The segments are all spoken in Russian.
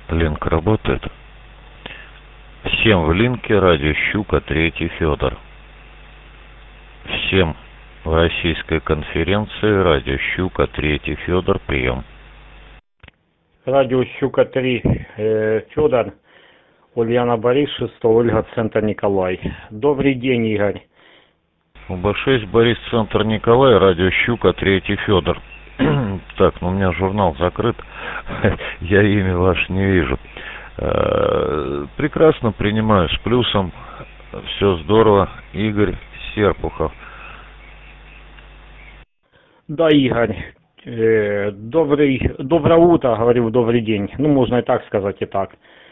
Линк работает. Всем в линке радио Щука, Третий Федор. Всем в российской конференции радио Щука, Третий Федор, прием. Радио Щука 3, Федор, Ульяна Борис, 6, Ольга, Центр Николай. Добрый день, Игорь. УБ-6, Борис, Центр Николай, радио Щука, Третий Федор. Так, ну у меня журнал закрыт, я имя ваше не вижу. Прекрасно принимаю, с плюсом, все здорово. Игорь Серпухов. Да, Игорь, доброе утро, говорю, добрый день. Ну, можно и так сказать, и так.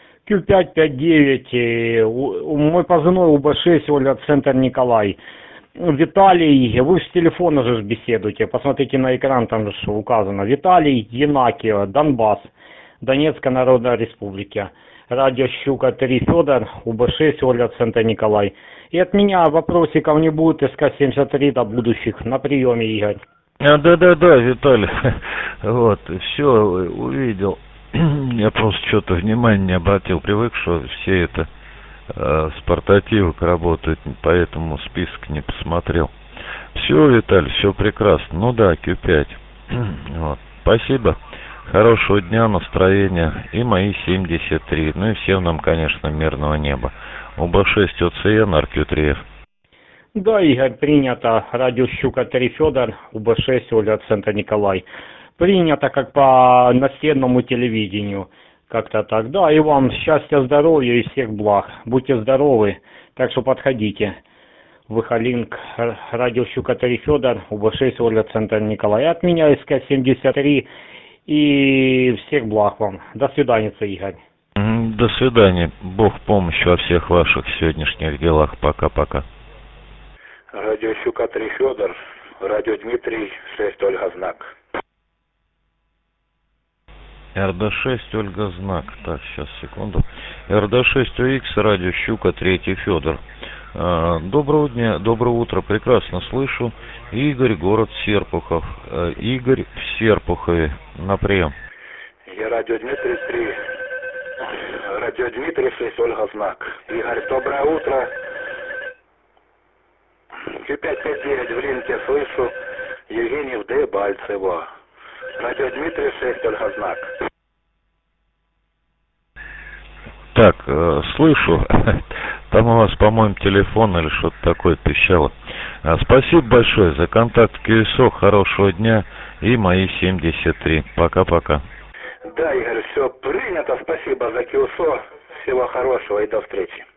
Q559, мой позывной УБ-6, Ольга, Центр Николай. Виталий, вы с телефона же беседуете, посмотрите на экран, там же указано. Виталий Янакиев, Донбасс, Донецкая Народная Республика. Радио Щука 3 Федор, УБ-6, Ольга, Центр Николай. И от меня вопросиков не будет, СК-73 до будущих. На приеме, Игорь. Да, Виталий. Вот, все увидел. Я просто что-то внимания не обратил, привык, что все это с портативок работают, поэтому список не посмотрел. Все, Виталий, все прекрасно. Ну да, Q5. Вот. Спасибо. Хорошего дня, настроения. И мои 73. Ну и всем нам, конечно, мирного неба. УБ-6 ОЦН, РК-3Ф. Да, Игорь, принято. Радио Щука 3 Федор, УБ-6, Ольга, Центр Николай. Принято как по наследному телевидению. Как-то так. Да, и вам счастья, здоровья и всех благ. Будьте здоровы. Так что подходите. Выхолинк, радио Щука 3 Федор, УБ-6, Ольга, Центр Николай. От меня СК-73 и всех благ вам. До свидания, Игорь. До свидания. Бог в помощь во всех ваших сегодняшних делах. Пока-пока. Радио Щука 3 Федор, радио Дмитрий, 6 Ольга, знак. РД-6, Ольга, знак. Так, сейчас, секунду. РД-6 УХ, радио Щука, Третий Федор. Доброго дня, доброе утро, прекрасно слышу. Игорь, город Серпухов. Игорь в Серпухове, на прием. Я радио Дмитрий 3, радио Дмитрий 6, Ольга, знак. Игорь, доброе утро. Q559 в линке слышу. Евгений в Дебальцево. Радио Дмитрий 6, Ольга, знак. Так, слышу. Там у вас, по-моему, телефон или что-то такое пищало. Спасибо большое за контакт КСО. Хорошего дня. И мои 73. Пока-пока. Да, Игорь, все принято. Спасибо за КСО. Всего хорошего и до встречи.